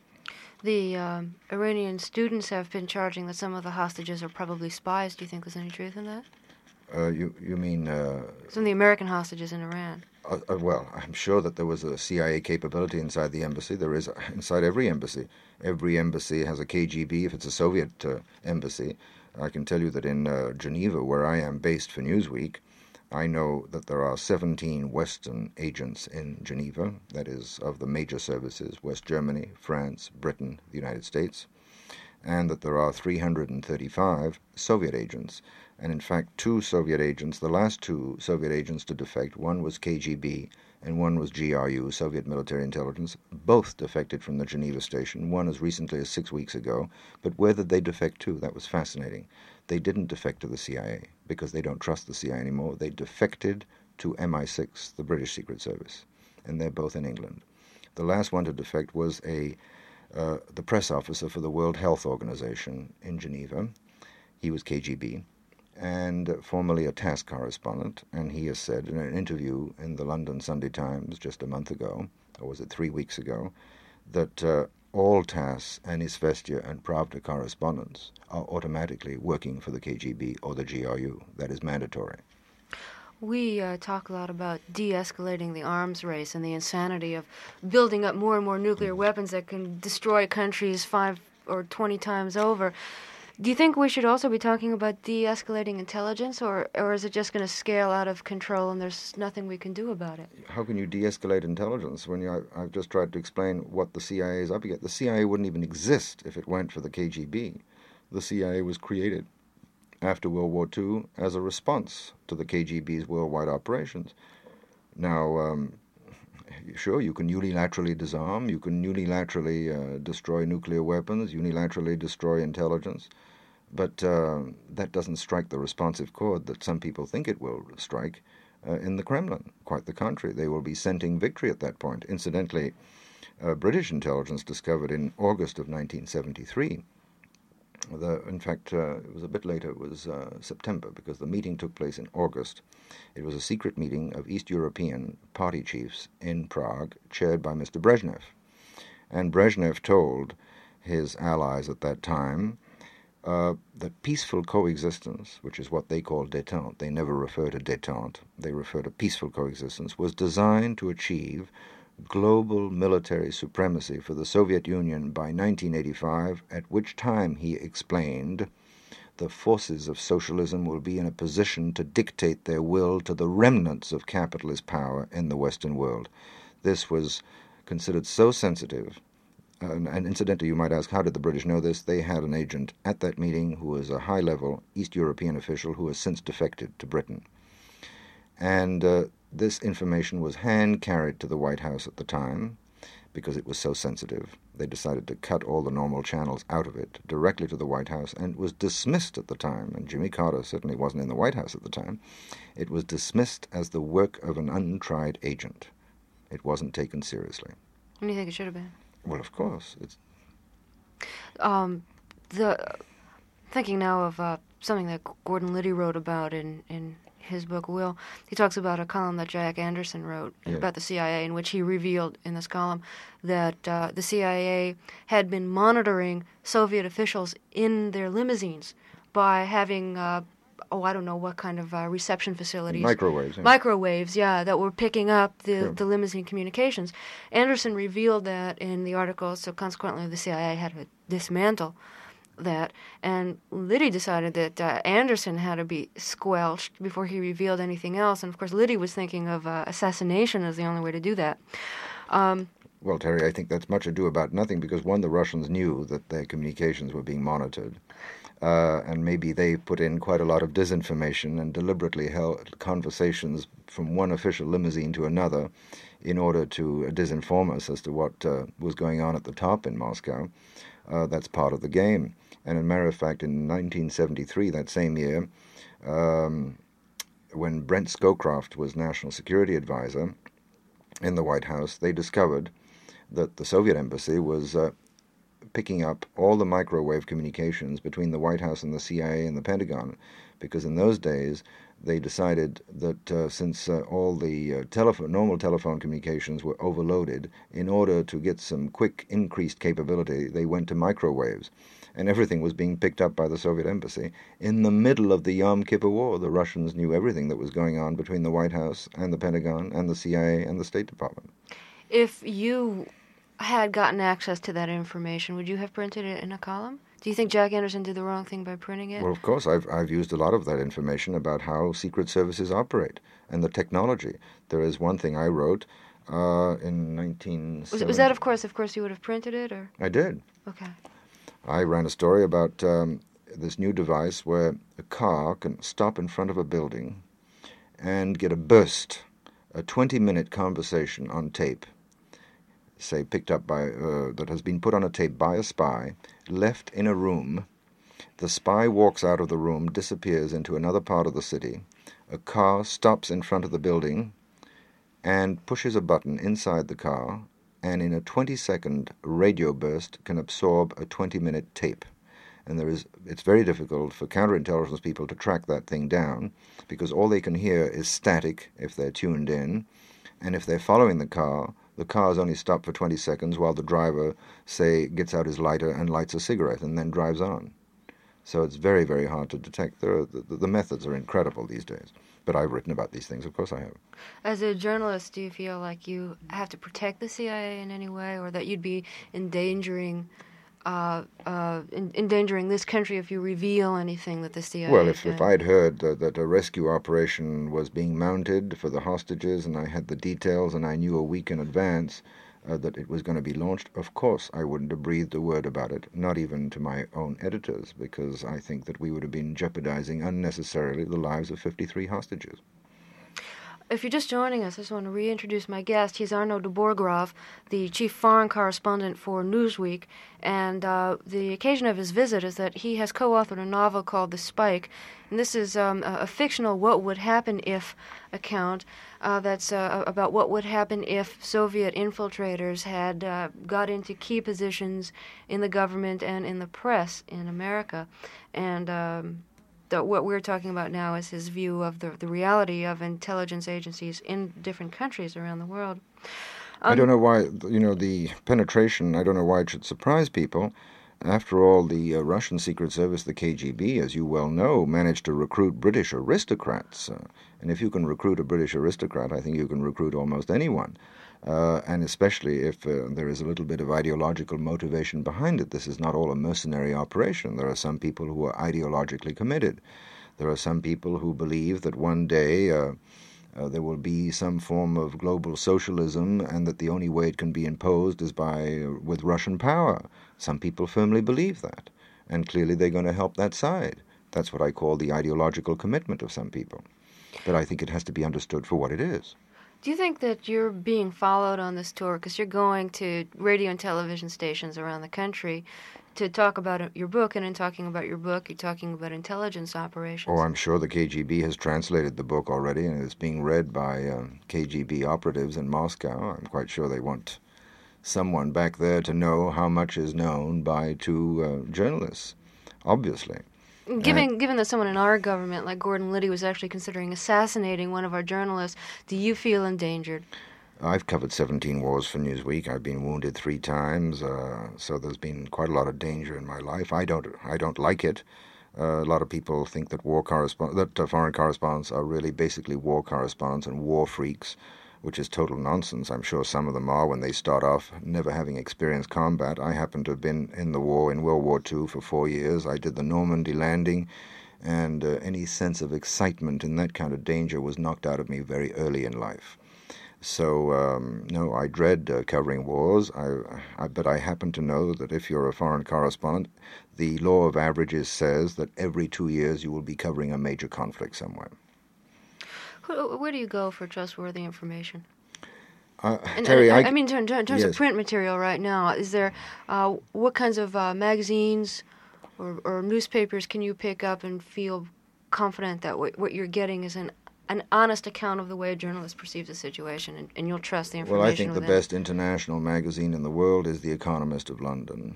The Iranian students have been charging that some of the hostages are probably spies. Do you think there's any truth in that? You mean... some of the American hostages in Iran. Well, I'm sure that there was a CIA capability inside the embassy. There is inside every embassy. Every embassy has a KGB if it's a Soviet embassy. I can tell you that in Geneva, where I am based for Newsweek, I know that there are 17 Western agents in Geneva, that is, of the major services, West Germany, France, Britain, the United States, and that there are 335 Soviet agents. And in fact, 2 Soviet agents, the last 2 Soviet agents to defect, one was KGB and one was GRU, Soviet Military Intelligence, both defected from the Geneva station, one as recently as 6 weeks ago. But where did they defect to? That was fascinating. They didn't defect to the CIA because they don't trust the CIA anymore. They defected to MI6, the British Secret Service, and they're both in England. The last one to defect was the press officer for the World Health Organization in Geneva. He was KGB. And formerly a TASS correspondent, and he has said in an interview in the London Sunday Times just a month ago, or was it 3 weeks ago, that all TASS and Izvestia and Pravda correspondents are automatically working for the KGB or the GRU. That is mandatory. We talk a lot about de-escalating the arms race and the insanity of building up more and more nuclear weapons that can destroy countries 5 or 20 times over. Do you think we should also be talking about de-escalating intelligence, or is it just going to scale out of control and there's nothing we can do about it? How can you de-escalate intelligence when I've just tried to explain what the CIA is up against? The CIA wouldn't even exist if it weren't for the KGB. The CIA was created after World War II as a response to the KGB's worldwide operations. Now, sure, you can unilaterally disarm, you can unilaterally destroy nuclear weapons, unilaterally destroy intelligence, but that doesn't strike the responsive chord that some people think it will strike in the Kremlin. Quite the contrary. They will be scenting victory at that point. Incidentally, British intelligence discovered in August of 1973, in fact, it was a bit later, it was September, because the meeting took place in August. It was a secret meeting of East European party chiefs in Prague, chaired by Mr. Brezhnev. And Brezhnev told his allies at that time that peaceful coexistence, which is what they call détente, they never refer to détente, they refer to peaceful coexistence, was designed to achieve global military supremacy for the Soviet Union by 1985, at which time, he explained, the forces of socialism will be in a position to dictate their will to the remnants of capitalist power in the Western world. This was considered so sensitive. And incidentally, you might ask, how did the British know this? They had an agent at that meeting who was a high-level East European official who has since defected to Britain. And this information was hand-carried to the White House at the time because it was so sensitive. They decided to cut all the normal channels out of it directly to the White House, and it was dismissed at the time, and Jimmy Carter certainly wasn't in the White House at the time. It was dismissed as the work of an untried agent. It wasn't taken seriously. What do you think it should have been? Well, of course. It's Thinking now of something that Gordon Liddy wrote about in his book Will. He talks about a column that Jack Anderson wrote about the CIA, in which he revealed in this column that the CIA had been monitoring Soviet officials in their limousines by having I don't know what kind of reception facilities. Microwaves. Yeah. Microwaves, yeah, that were picking up the limousine communications. Anderson revealed that in the article, so consequently the CIA had to dismantle that. And Liddy decided that Anderson had to be squelched before he revealed anything else. And, of course, Liddy was thinking of assassination as the only way to do that. Well, Terry, I think that's much ado about nothing because, one, the Russians knew that their communications were being monitored. And maybe they put in quite a lot of disinformation and deliberately held conversations from one official limousine to another in order to disinform us as to what was going on at the top in Moscow. That's part of the game. And as a matter of fact, in 1973, that same year, when Brent Scowcroft was National Security Advisor in the White House, they discovered that the Soviet embassy was picking up all the microwave communications between the White House and the CIA and the Pentagon, because in those days they decided that since all the normal telephone communications were overloaded, in order to get some quick increased capability, they went to microwaves. And everything was being picked up by the Soviet embassy. In the middle of the Yom Kippur War, the Russians knew everything that was going on between the White House and the Pentagon and the CIA and the State Department. If you had gotten access to that information, would you have printed it in a column? Do you think Jack Anderson did the wrong thing by printing it? Well, of course. I've used a lot of that information about how secret services operate and the technology. There is one thing I wrote in 1970. Was that, of course, you would have printed it? Or? I did. Okay. I ran a story about this new device where a car can stop in front of a building and get a burst, a 20-minute conversation on tape, say picked up by, that has been put on a tape by a spy, left in a room. The spy walks out of the room, disappears into another part of the city. A car stops in front of the building and pushes a button inside the car, and in a 20-second radio burst can absorb a 20-minute tape. And it's very difficult for counterintelligence people to track that thing down, because all they can hear is static if they're tuned in, and if they're following the car is only stopped for 20 seconds while the driver, say, gets out his lighter and lights a cigarette and then drives on. So it's very, very hard to detect. The methods are incredible these days. But I've written about these things, of course I have. As a journalist, do you feel like you have to protect the CIA in any way, or that you'd be endangering this country if you reveal anything that the CIA Well, if I'd heard that a rescue operation was being mounted for the hostages, and I had the details, and I knew a week in advance that it was going to be launched, of course I wouldn't have breathed a word about it, not even to my own editors, because I think that we would have been jeopardizing unnecessarily the lives of 53 hostages. If you're just joining us, I just want to reintroduce my guest. He's Arno Dborgrov, the chief foreign correspondent for Newsweek, and the occasion of his visit is that he has co-authored a novel called The Spike, and this is a fictional what would happen if account that's about what would happen if Soviet infiltrators had got into key positions in the government and in the press in America. And what we're talking about now is his view of the reality of intelligence agencies in different countries around the world. I don't know why, the penetration, I don't know why it should surprise people. After all, the Russian Secret Service, the KGB, as you well know, managed to recruit British aristocrats. And if you can recruit a British aristocrat, I think you can recruit almost anyone. And especially if there is a little bit of ideological motivation behind it. This is not all a mercenary operation. There are some people who are ideologically committed. There are some people who believe that one day there will be some form of global socialism and that the only way it can be imposed is with Russian power. Some people firmly believe that, and clearly they're going to help that side. That's what I call the ideological commitment of some people. But I think it has to be understood for what it is. Do you think that you're being followed on this tour because you're going to radio and television stations around the country to talk about your book, and in talking about your book, you're talking about intelligence operations? Oh, I'm sure the KGB has translated the book already, and it's being read by KGB operatives in Moscow. I'm quite sure they want someone back there to know how much is known by two journalists, obviously. Given that someone in our government, like Gordon Liddy, was actually considering assassinating one of our journalists, do you feel endangered? I've covered 17 wars for Newsweek. I've been wounded 3 times, so there's been quite a lot of danger in my life. I don't like it. A lot of people think that foreign correspondents are really basically war correspondents and war freaks, which is total nonsense. I'm sure some of them are when they start off, never having experienced combat. I happen to have been in the war, in World War II, for 4 years. I did the Normandy landing, and any sense of excitement in that kind of danger was knocked out of me very early in life. So, no, I dread covering wars, but I happen to know that if you're a foreign correspondent, the law of averages says that every 2 years you will be covering a major conflict somewhere. Where do you go for trustworthy information? Terry, in terms of print material right now, is there, what kinds of magazines or newspapers can you pick up and feel confident that what you're getting is an honest account of the way a journalist perceives a situation, and you'll trust the information? Well, I think the best international magazine in the world is The Economist of London.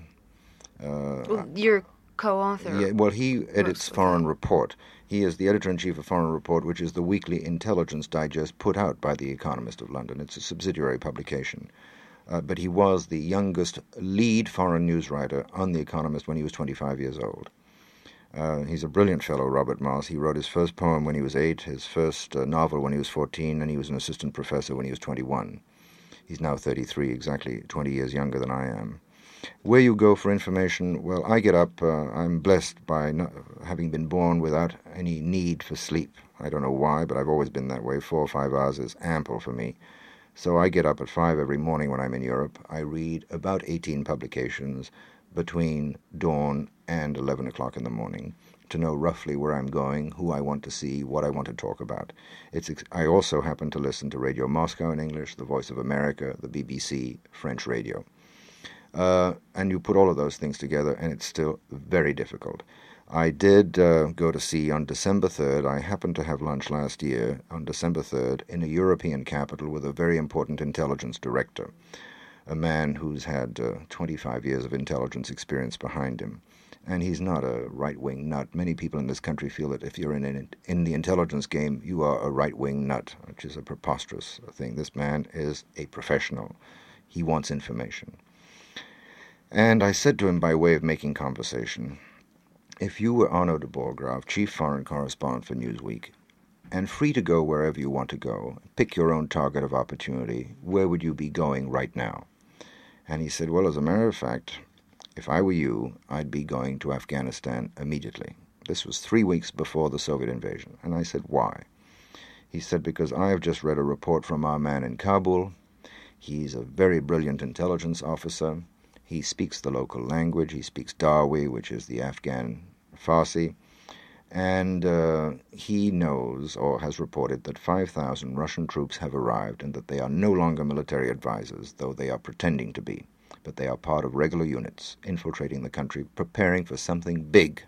Your co-author. Yeah, well, he edits Foreign Report. He is the editor-in-chief of Foreign Report, which is the weekly intelligence digest put out by The Economist of London. It's a subsidiary publication. But he was the youngest lead foreign news writer on The Economist when he was 25 years old. He's a brilliant fellow, Robert Moss. He wrote his first poem when he was 8, his first novel when he was 14, and he was an assistant professor when he was 21. He's now 33, exactly 20 years younger than I am. Where you go for information, well, I get up. I'm blessed by not having been born without any need for sleep. I don't know why, but I've always been that way. 4 or 5 hours is ample for me. So I get up at 5 every morning when I'm in Europe. I read about 18 publications between dawn and 11 o'clock in the morning to know roughly where I'm going, who I want to see, what I want to talk about. I also happen to listen to Radio Moscow in English, The Voice of America, the BBC, French radio. And you put all of those things together, and it's still very difficult. I did go to see on December 3rd. I happened to have lunch last year on December 3rd in a European capital with a very important intelligence director, a man who's had 25 years of intelligence experience behind him. And he's not a right-wing nut. Many people in this country feel that if you're in the intelligence game, you are a right-wing nut, which is a preposterous thing. This man is a professional. He wants information. And I said to him by way of making conversation, if you were Arnaud de Borgraaf, chief foreign correspondent for Newsweek, and free to go wherever you want to go, pick your own target of opportunity, where would you be going right now? And he said, well, as a matter of fact, if I were you, I'd be going to Afghanistan immediately. This was 3 weeks before the Soviet invasion. And I said, why? He said, because I have just read a report from our man in Kabul. He's a very brilliant intelligence officer. He speaks the local language. He speaks Darwi, which is the Afghan Farsi. And he knows, or has reported, that 5,000 Russian troops have arrived and that they are no longer military advisors, though they are pretending to be. But they are part of regular units, infiltrating the country, preparing for something big.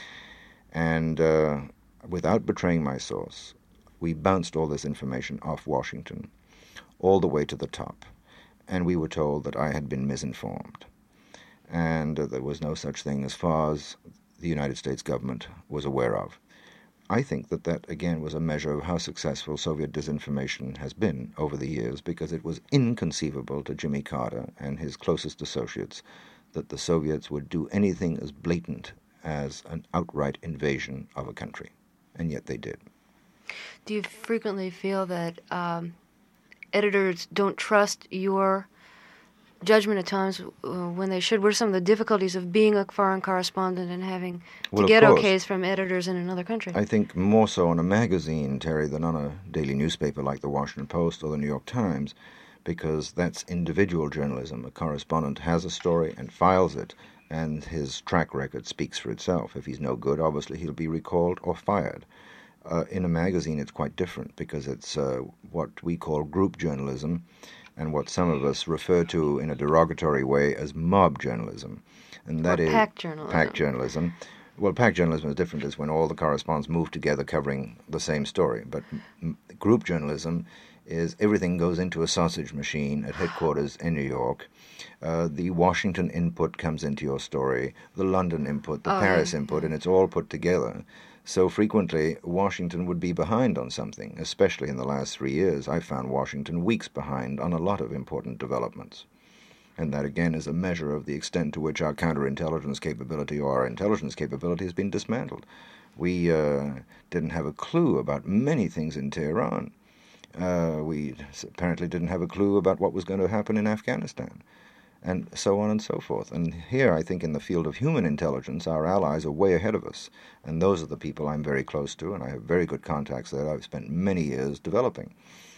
And without betraying my source, we bounced all this information off Washington, all the way to the top. And we were told that I had been misinformed. And there was no such thing as far as the United States government was aware of. I think that again, was a measure of how successful Soviet disinformation has been over the years, because it was inconceivable to Jimmy Carter and his closest associates that the Soviets would do anything as blatant as an outright invasion of a country. And yet they did. Do you frequently feel that editors don't trust your judgment at times when they should? What are some of the difficulties of being a foreign correspondent and having to get okays from editors in another country? I think more so on a magazine, Terry, than on a daily newspaper like the Washington Post or the New York Times, because that's individual journalism. A correspondent has a story and files it, and his track record speaks for itself. If he's no good, obviously he'll be recalled or fired. In a magazine, it's quite different because it's what we call group journalism and what some of us refer to in a derogatory way as mob journalism. And that is pack journalism. Pack journalism. Well, pack journalism is different. It's when all the correspondents move together covering the same story. But group journalism is everything goes into a sausage machine at headquarters in New York. The Washington input comes into your story, the London input, the Paris input, and it's all put together. So frequently, Washington would be behind on something, especially in the last 3 years. I found Washington weeks behind on a lot of important developments. And that, again, is a measure of the extent to which our counterintelligence capability or our intelligence capability has been dismantled. We didn't have a clue about many things in Tehran. We apparently didn't have a clue about what was going to happen in Afghanistan, and so on and so forth. And here, I think, in the field of human intelligence, our allies are way ahead of us, and those are the people I'm very close to, and I have very good contacts there. I've spent many years developing.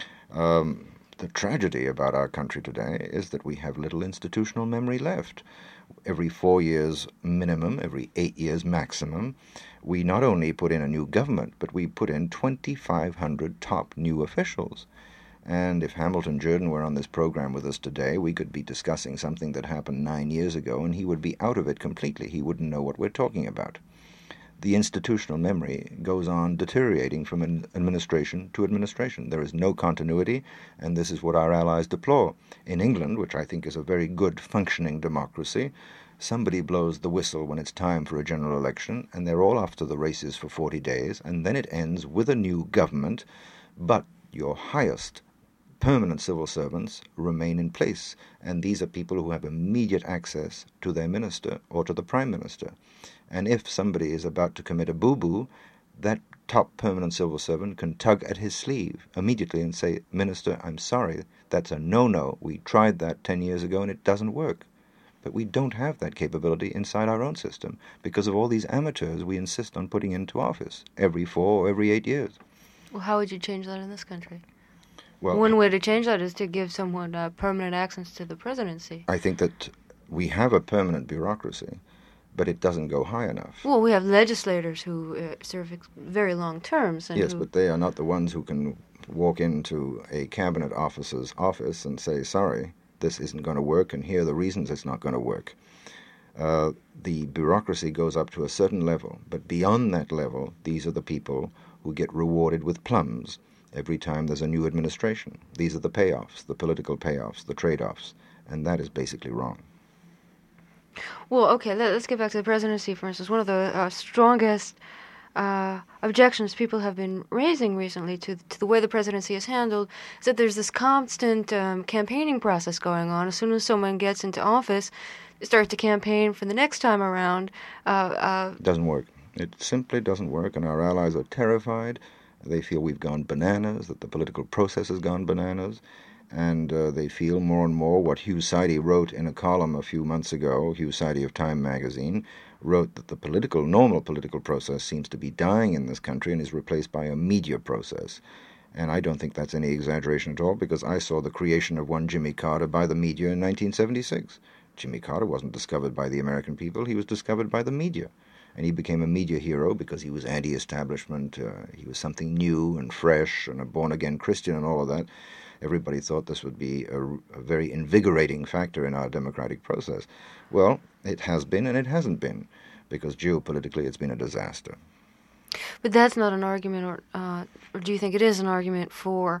The tragedy about our country today is that we have little institutional memory left. Every 4 years minimum, every 8 years maximum, we not only put in a new government, but we put in 2,500 top new officials. And if Hamilton Jordan were on this program with us today, we could be discussing something that happened 9 years ago, and he would be out of it completely. He wouldn't know what we're talking about. The institutional memory goes on deteriorating from administration to administration. There is no continuity, and this is what our allies deplore. In England, which I think is a very good functioning democracy, somebody blows the whistle when it's time for a general election, and they're all off to the races for 40 days, and then it ends with a new government, but your highest permanent civil servants remain in place, and these are people who have immediate access to their minister or to the prime minister. And if somebody is about to commit a boo-boo, that top permanent civil servant can tug at his sleeve immediately and say, Minister, I'm sorry, that's a no-no. We tried that 10 years ago and it doesn't work. But we don't have that capability inside our own system because of all these amateurs we insist on putting into office every 4 or every 8 years. Well, how would you change that in this country? Well, one way to change that is to give someone permanent access to the presidency. I think that we have a permanent bureaucracy, but it doesn't go high enough. Well, we have legislators who serve very long terms. And yes, but they are not the ones who can walk into a cabinet officer's office and say, sorry, this isn't going to work, and here are the reasons it's not going to work. The bureaucracy goes up to a certain level, but beyond that level, these are the people who get rewarded with plums every time there's a new administration. These are the payoffs, the political payoffs, the trade-offs, and that is basically wrong. Well, okay, let's get back to the presidency, for instance. One of the strongest objections people have been raising recently to the way the presidency is handled is that there's this constant campaigning process going on. As soon as someone gets into office, they start to campaign for the next time around. It doesn't work. It simply doesn't work, and our allies are terrified. They feel we've gone bananas, that the political process has gone bananas, and they feel more and more what Hugh Sidey wrote in a column a few months ago. Hugh Sidey of Time magazine wrote that the normal political process seems to be dying in this country and is replaced by a media process. And I don't think that's any exaggeration at all, because I saw the creation of one Jimmy Carter by the media in 1976. Jimmy Carter wasn't discovered by the American people, he was discovered by the media. And he became a media hero because he was anti-establishment, he was something new and fresh and a born-again Christian and all of that. Everybody thought this would be a very invigorating factor in our democratic process. Well, it has been and it hasn't been, because geopolitically it's been a disaster. But that's not an argument, or do you think it is an argument for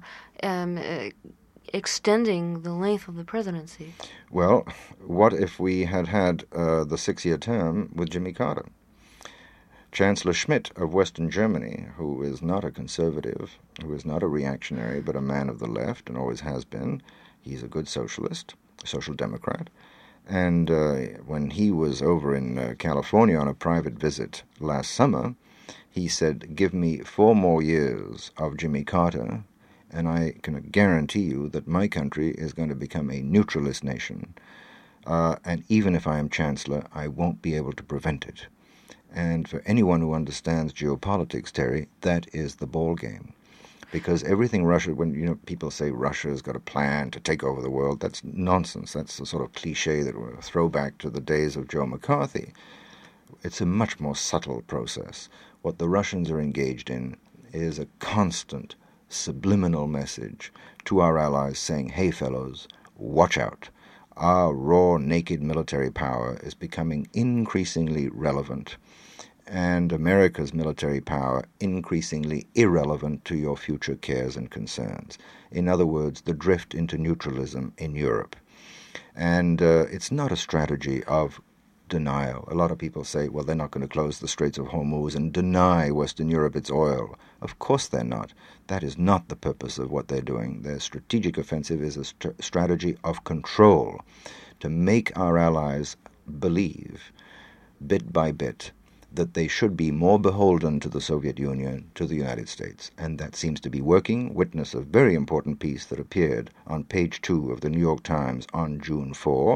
extending the length of the presidency? Well, what if we had the 6-year term with Jimmy Carter? Chancellor Schmidt of Western Germany, who is not a conservative, who is not a reactionary, but a man of the left and always has been, he's a good socialist, a social democrat, and when he was over in California on a private visit last summer, he said, give me 4 more years of Jimmy Carter, and I can guarantee you that my country is going to become a neutralist nation, and even if I am chancellor, I won't be able to prevent it. And for anyone who understands geopolitics, Terry, that is the ball game. Because everything Russia, when people say Russia's got a plan to take over the world, that's nonsense. That's a sort of cliche that will throw back to the days of Joe McCarthy. It's a much more subtle process. What the Russians are engaged in is a constant subliminal message to our allies saying, hey fellows, watch out. Our raw, naked military power is becoming increasingly relevant, and America's military power increasingly irrelevant to your future cares and concerns. In other words, the drift into neutralism in Europe. And it's not a strategy of denial. A lot of people say, well, they're not going to close the Straits of Hormuz and deny Western Europe its oil. Of course they're not. That is not the purpose of what they're doing. Their strategic offensive is a strategy of control, to make our allies believe, bit by bit, that they should be more beholden to the Soviet Union, to the United States. And that seems to be working. Witness a very important piece that appeared on page 2 of the New York Times on June 4,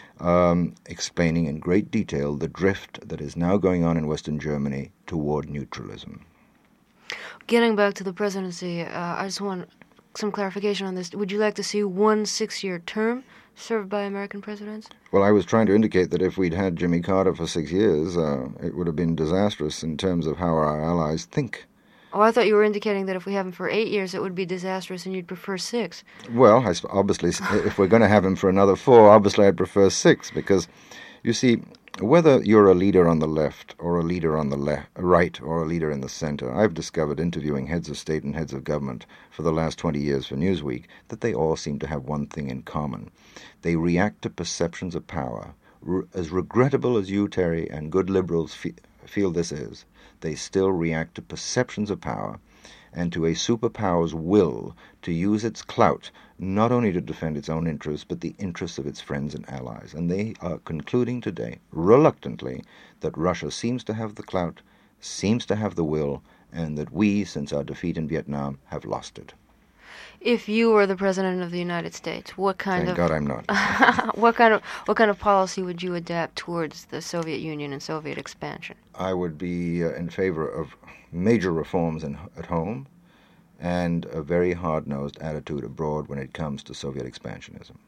explaining in great detail the drift that is now going on in Western Germany toward neutralism. Getting back to the presidency, I just want some clarification on this. Would you like to see one 6-year term served by American presidents? Well, I was trying to indicate that if we'd had Jimmy Carter for 6 years, it would have been disastrous in terms of how our allies think. Oh, I thought you were indicating that if we have him for 8 years, it would be disastrous and you'd prefer 6. Well, obviously, if we're going to have him for another 4, obviously I'd prefer 6, because, you see, whether you're a leader on the left or a leader on the right or a leader in the center, I've discovered interviewing heads of state and heads of government for the last 20 years for Newsweek that they all seem to have one thing in common. They react to perceptions of power. As regrettable as you, Terry, and good liberals feel this is, they still react to perceptions of power and to a superpower's will to use its clout not only to defend its own interests, but the interests of its friends and allies. And they are concluding today, reluctantly, that Russia seems to have the clout, seems to have the will, and that we, since our defeat in Vietnam, have lost it. If you were the president of the United States, what kind Thank of God I'm not. what kind of policy would you adapt towards the Soviet Union and Soviet expansion? I would be in favor of major reforms at home, and a very hard-nosed attitude abroad when it comes to Soviet expansionism.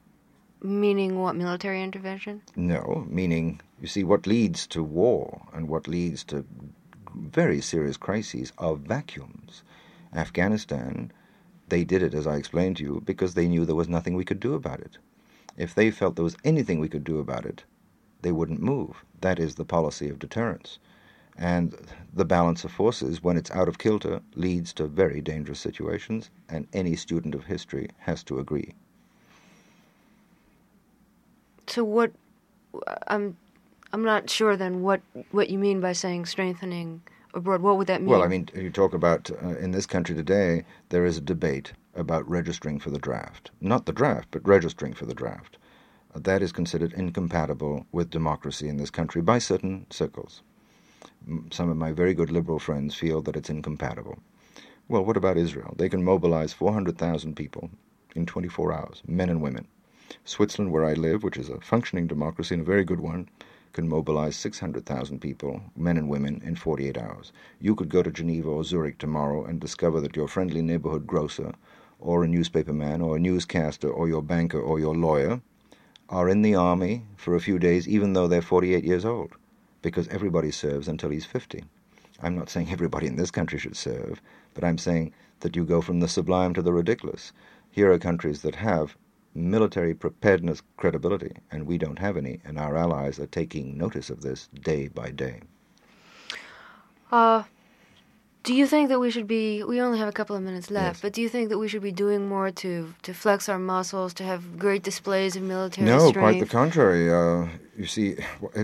Meaning what, military intervention? No, meaning, you see, what leads to war and what leads to very serious crises are vacuums. Afghanistan, they did it, as I explained to you, because they knew there was nothing we could do about it. If they felt there was anything we could do about it, they wouldn't move. That is the policy of deterrence. And the balance of forces, when it's out of kilter, leads to very dangerous situations, and any student of history has to agree. So what, I'm not sure then what you mean by saying strengthening abroad. What would that mean? Well, I mean, you talk about, in this country today, there is a debate about registering for the draft. Not the draft, but registering for the draft. That is considered incompatible with democracy in this country by certain circles. Some of my very good liberal friends feel that it's incompatible. Well, what about Israel? They can mobilize 400,000 people in 24 hours, men and women. Switzerland, where I live, which is a functioning democracy and a very good one, can mobilize 600,000 people, men and women, in 48 hours. You could go to Geneva or Zurich tomorrow and discover that your friendly neighborhood grocer or a newspaperman or a newscaster or your banker or your lawyer are in the army for a few days, even though they're 48 years old, because everybody serves until he's 50. I'm not saying everybody in this country should serve, but I'm saying that you go from the sublime to the ridiculous. Here are countries that have military preparedness credibility, and we don't have any, and our allies are taking notice of this day by day. Do you think that we should be, we only have a couple of minutes left, Yes. but do you think that we should be doing more to flex our muscles, to have great displays of military No, strength? quite the contrary. You see,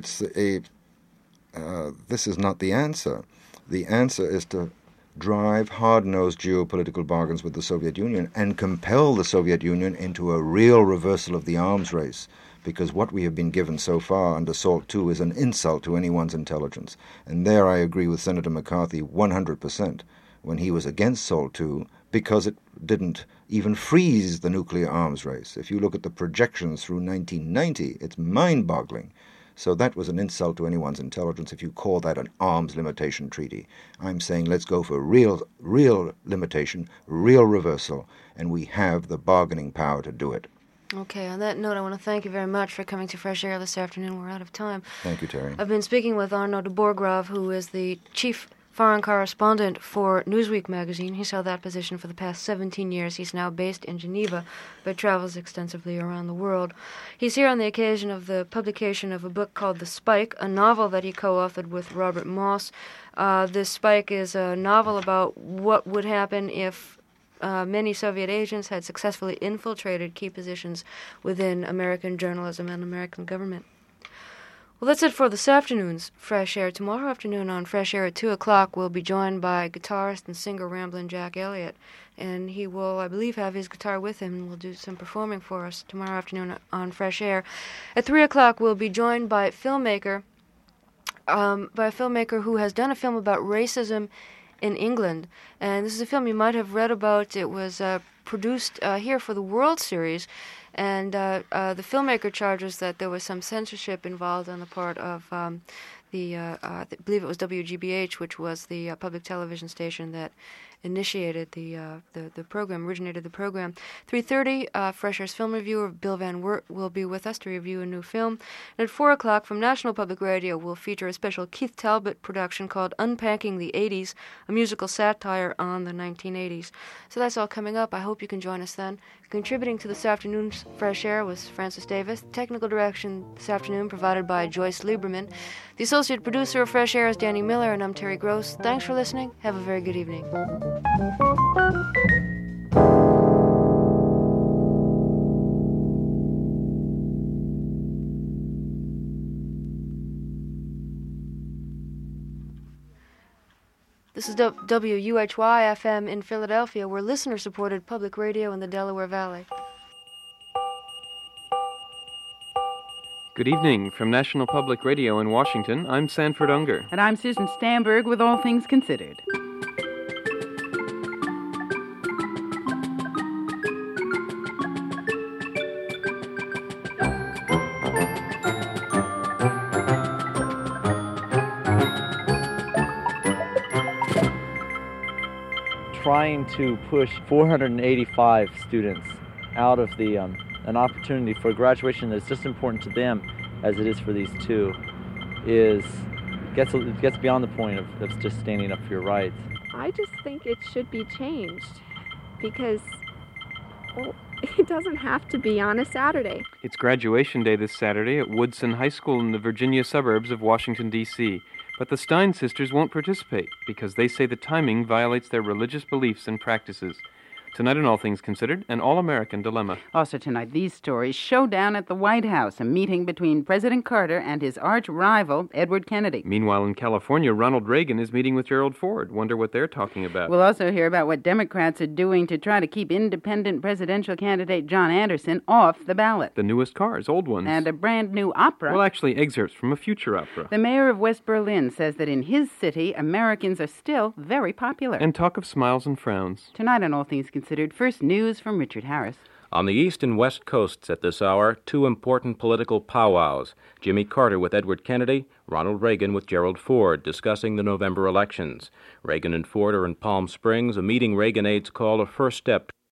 this is not the answer. The answer is to drive hard-nosed geopolitical bargains with the Soviet Union and compel the Soviet Union into a real reversal of the arms race, because what we have been given so far under SALT II is an insult to anyone's intelligence. And there I agree with Senator McCarthy 100% when he was against SALT II, because it didn't even freeze the nuclear arms race. If you look at the projections through 1990, it's mind-boggling. So that was an insult to anyone's intelligence if you call that an arms limitation treaty. I'm saying let's go for real limitation, real reversal, and we have the bargaining power to do it. Okay, on that note, I want to thank you very much for coming to Fresh Air this afternoon. We're out of time. Thank you, Terry. I've been speaking with Arno de Borgrov, who is the Chief foreign correspondent for Newsweek magazine. He's held that position for the past 17 years. He's now based in Geneva, but travels extensively around the world. He's here on the occasion of the publication of a book called The Spike, a novel that he co-authored with Robert Moss. This Spike is a novel about what would happen if many Soviet agents had successfully infiltrated key positions within American journalism and American government. Well, that's it for this afternoon's Fresh Air. Tomorrow afternoon on Fresh Air at 2 o'clock, we'll be joined by guitarist and singer Ramblin' Jack Elliott. And he will, I believe, have his guitar with him and will do some performing for us tomorrow afternoon on Fresh Air. At 3 o'clock, we'll be joined by a filmmaker who has done a film about racism in England. And this is a film you might have read about. It was produced here for the World Series. And the filmmaker charges that there was some censorship involved on the part of I believe it was WGBH, which was the public television station that initiated the program, originated the program. 3:30, Fresh Air's film reviewer Bill Van Wert will be with us to review a new film. And at 4 o'clock from National Public Radio, we'll feature a special Keith Talbot production called Unpacking the 80s, a musical satire on the 1980s. So that's all coming up. I hope you can join us then. Contributing to this afternoon's Fresh Air was Francis Davis. Technical direction this afternoon provided by Joyce Lieberman. The associate producer of Fresh Air is Danny Miller, and I'm Terry Gross. Thanks for listening. Have a very good evening. This is WUHY FM in Philadelphia. We're listener-supported public radio in the Delaware Valley. Good evening. From National Public Radio in Washington, I'm Sanford Unger. And I'm Susan Stamberg with All Things Considered. Trying to push 485 students out of the an opportunity for graduation that's just important to them as it is for these two gets beyond the point of just standing up for your rights. I just think it should be changed because, well, it doesn't have to be on a Saturday. It's graduation day this Saturday at Woodson High School in the Virginia suburbs of Washington, D.C., but the Stein sisters won't participate because they say the timing violates their religious beliefs and practices. Tonight on All Things Considered, an all-American dilemma. Also tonight, these stories: showdown at the White House, a meeting between President Carter and his arch-rival, Edward Kennedy. Meanwhile, in California, Ronald Reagan is meeting with Gerald Ford. Wonder what they're talking about. We'll also hear about what Democrats are doing to try to keep independent presidential candidate John Anderson off the ballot. The newest cars, old ones. And a brand new opera. Well, actually, excerpts from a future opera. The mayor of West Berlin says that in his city, Americans are still very popular. And talk of smiles and frowns. Tonight on All Things Considered, first news from Richard Harris. On the east and west coasts at this hour, two important political powwows. Jimmy Carter with Edward Kennedy, Ronald Reagan with Gerald Ford, discussing the November elections. Reagan and Ford are in Palm Springs, a meeting Reagan aides call a first step